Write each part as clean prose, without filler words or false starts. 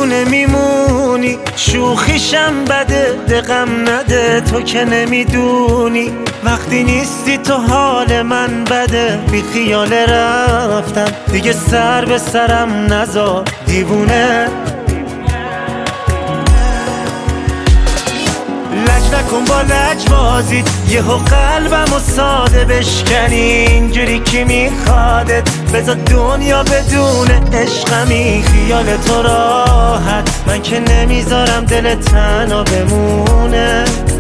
دیوونه میمونی، شوخیشم بده دقم نده، تو که نمیدونی وقتی نیستی تو حال من بده. بی خیال رفتم دیگه سر به سرم نذار دیوونه. لج نکن با لجبازیت، یهو قلبمو ساده بشکنی اینجوری کی میخوادت. بذار دنیا بدون عشقمی، خیال تو راحت من که نمیذارم دل تنها بمونه.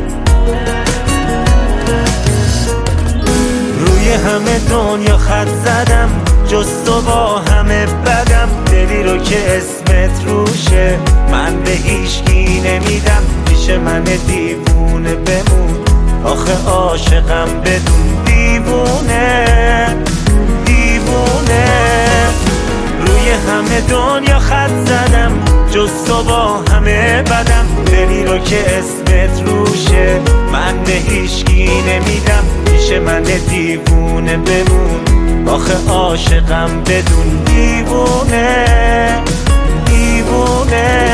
روی همه دنیا خط زدم جز تو با همه بدم، دلی رو که اسمت روشه من به هیچکی نمیدم. پیش من دیوونه بمون، آخه عاشقم بدون دیوونه دیوونه. روی همه دنیا خط زدم جز تو با همه بدم، دلی رو که اسمت روشه من به هیچکی نمیدم. پیش من دیوونه بمون، آخه عاشقم بدون دیوونه دیوونه.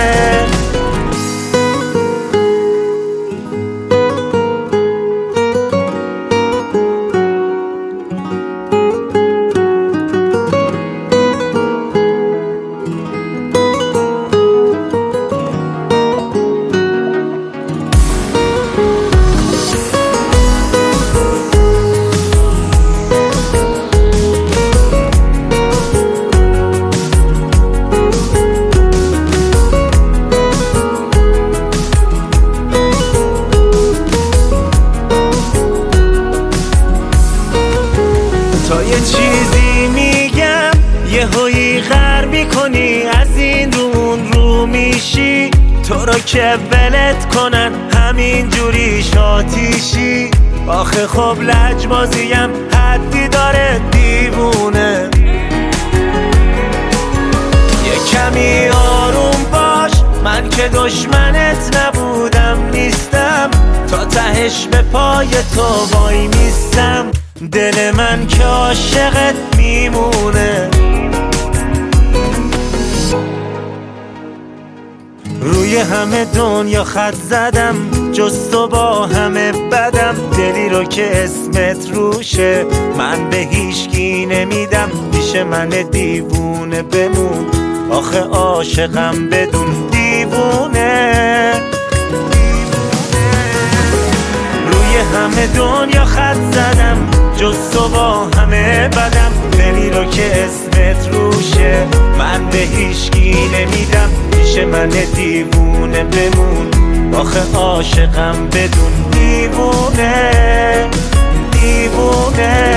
تا یه چیزی میگم یهویی غر میکنی، از این رو اون رو میشی. تو رو که ولت کنن همین جوری شاتیشی. آخه خب لجبازیم حدی داره دیوونه. یه کمی آروم باش، من که دشمنت نبودم نیستم. تا تهش به پای تو وای میستم، دل من که عاشقت میمونه. روی همه دنیا خط زدم جز تو با همه بدم، دلی رو که اسمت روشه من به هیچکی نمیدم. پیش من دیوونه بمون، آخه عاشقم بدون دیوونه. روی همه دنیا خط زدم جز تو با همه بدم، دلی رو که اسمت روشه من به هیچکی نمیدم. پیش من دیوونه بمون، آخه عاشقم بدون دیوونه دیوونه.